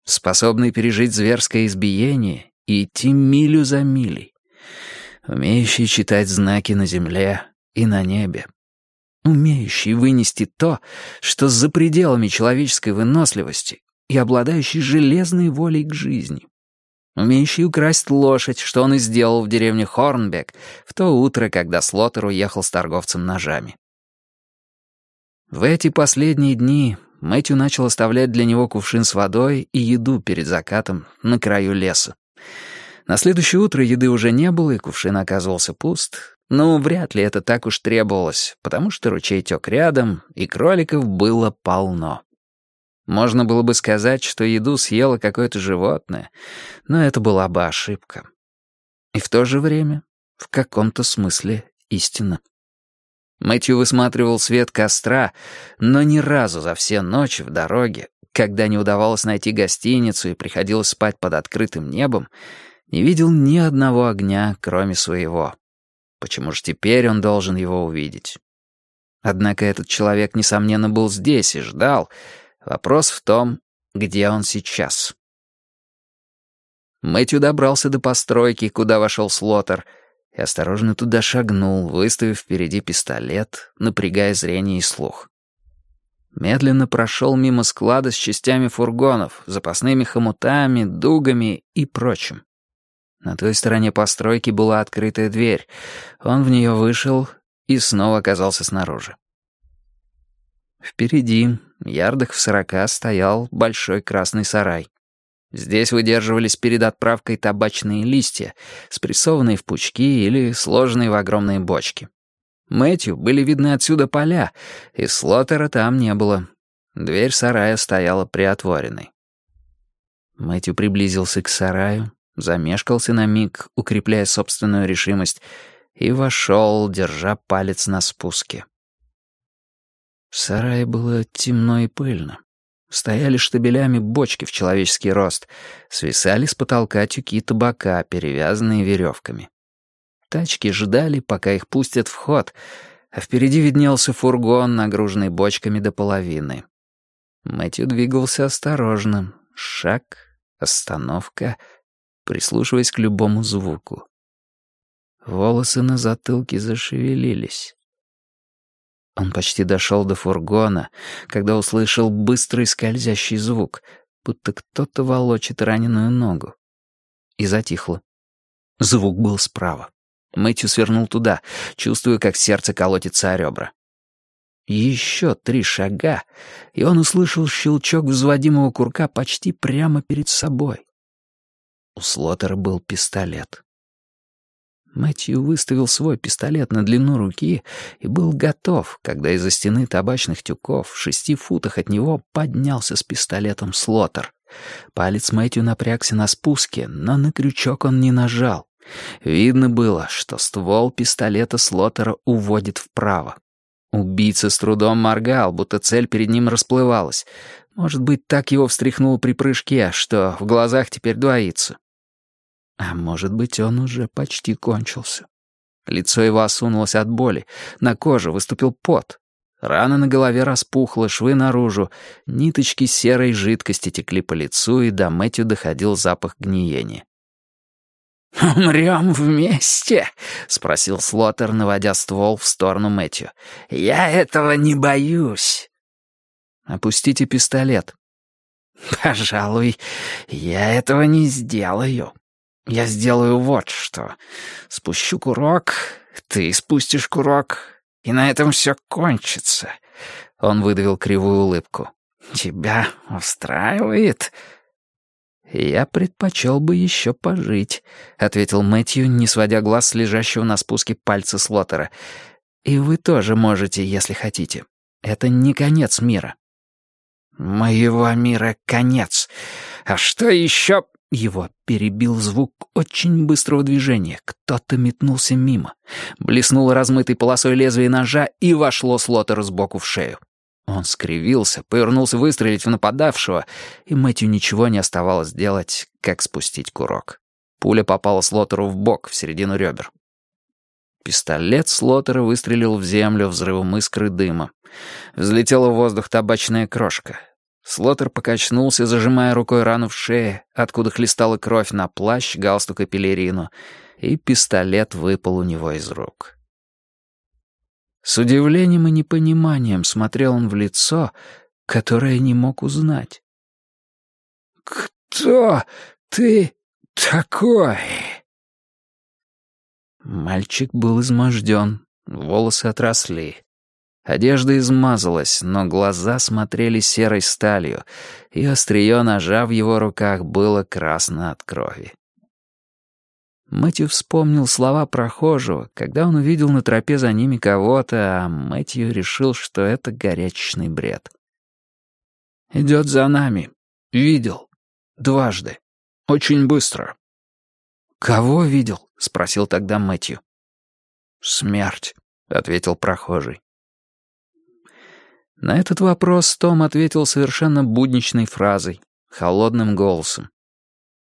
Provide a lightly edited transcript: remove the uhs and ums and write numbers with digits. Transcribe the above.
способный пережить зверское избиение и идти милю за милей, умеющий читать знаки на земле и на небе, умеющий вынести то, что за пределами человеческой выносливости, и обладающий железной волей к жизни, умеющий украсть лошадь, что он и сделал в деревне Хорнбек в то утро, когда Слоттер уехал с торговцем ножами. В эти последние дни Мэтью начал оставлять для него кувшин с водой и еду перед закатом на краю леса. На следующее утро еды уже не было, и кувшин оказывался пуст, но вряд ли это так уж требовалось, потому что ручей тек рядом, и кроликов было полно. Можно было бы сказать, что еду съело какое-то животное, но это была бы ошибка. И в то же время, в каком-то смысле, истина. Мэтью высматривал свет костра, но ни разу за все ночи в дороге, когда не удавалось найти гостиницу и приходилось спать под открытым небом, не видел ни одного огня, кроме своего. Почему же теперь он должен его увидеть? Однако этот человек, несомненно, был здесь и ждал. Вопрос в том, где он сейчас. Мэтью добрался до постройки, куда вошел Слоттер, и осторожно туда шагнул, выставив впереди пистолет, напрягая зрение и слух. Медленно прошел мимо склада с частями фургонов, запасными хомутами, дугами и прочим. На той стороне постройки была открытая дверь. Он в нее вышел и снова оказался снаружи. Впереди, ярдах в 40, стоял большой красный сарай. Здесь выдерживались перед отправкой табачные листья, спрессованные в пучки или сложенные в огромные бочки. Мэтью были видны отсюда поля, и Слоттера там не было. Дверь сарая стояла приотворенной. Мэтью приблизился к сараю, замешкался на миг, укрепляя собственную решимость, и вошел, держа палец на спуске. В сарае было темно и пыльно. Стояли штабелями бочки в человеческий рост, свисали с потолка тюки табака, перевязанные веревками. Тачки ждали, пока их пустят в ход, а впереди виднелся фургон, нагруженный бочками до половины. Мэтью двигался осторожно. Шаг, остановка, прислушиваясь к любому звуку. Волосы на затылке зашевелились. Он почти дошел до фургона, когда услышал быстрый скользящий звук, будто кто-то волочит раненую ногу. И затихло. Звук был справа. Мэтью свернул туда, чувствуя, как сердце колотится о ребра. Еще 3 шага, и он услышал щелчок взводимого курка почти прямо перед собой. У Слоттера был пистолет. Мэтью выставил свой пистолет на длину руки и был готов, когда из-за стены табачных тюков в 6 футах от него поднялся с пистолетом Слоттер. Палец Мэтью напрягся на спуске, но на крючок он не нажал. Видно было, что ствол пистолета Слоттера уводит вправо. Убийца с трудом моргал, будто цель перед ним расплывалась. Может быть, так его встряхнуло при прыжке, что в глазах теперь двоится. А может быть, он уже почти кончился. Лицо его осунулось от боли, на коже выступил пот. Рана на голове распухла, швы наружу, ниточки серой жидкости текли по лицу, и до Мэтью доходил запах гниения. «Умрем вместе?» — спросил Слоттер, наводя ствол в сторону Мэтью. «Я этого не боюсь». «Опустите пистолет». «Пожалуй, я этого не сделаю. Я сделаю вот что. Спущу курок, ты спустишь курок, и на этом все кончится». Он выдавил кривую улыбку. «Тебя устраивает?» «Я предпочел бы еще пожить», — ответил Мэтью, не сводя глаз с лежащего на спуске пальца Слоттера. «И вы тоже можете, если хотите. Это не конец мира». «Моего мира конец. А что еще?» Его перебил звук очень быстрого движения. Кто-то метнулся мимо. Блеснуло размытой полосой лезвие ножа и вошло Слоттеру сбоку в шею. Он скривился, повернулся выстрелить в нападавшего, и Мэтью ничего не оставалось делать, как спустить курок. Пуля попала Слоттеру в бок, в середину ребер. Пистолет Слоттера выстрелил в землю взрывом искры дыма. Взлетела в воздух табачная крошка. Слоттер покачнулся, зажимая рукой рану в шее, откуда хлестала кровь на плащ, галстук и пелерину, и пистолет выпал у него из рук. С удивлением и непониманием смотрел он в лицо, которое не мог узнать. «Кто ты такой?» Мальчик был изможден, волосы отросли. Одежда измазалась, но глаза смотрели серой сталью, и острие ножа в его руках было красно от крови. Мэтью вспомнил слова прохожего, когда он увидел на тропе за ними кого-то, а Мэтью решил, что это горячечный бред. «Идет за нами. Видел. Дважды. Очень быстро». «Кого видел?» — спросил тогда Мэтью. «Смерть», — ответил прохожий. На этот вопрос Том ответил совершенно будничной фразой, холодным голосом.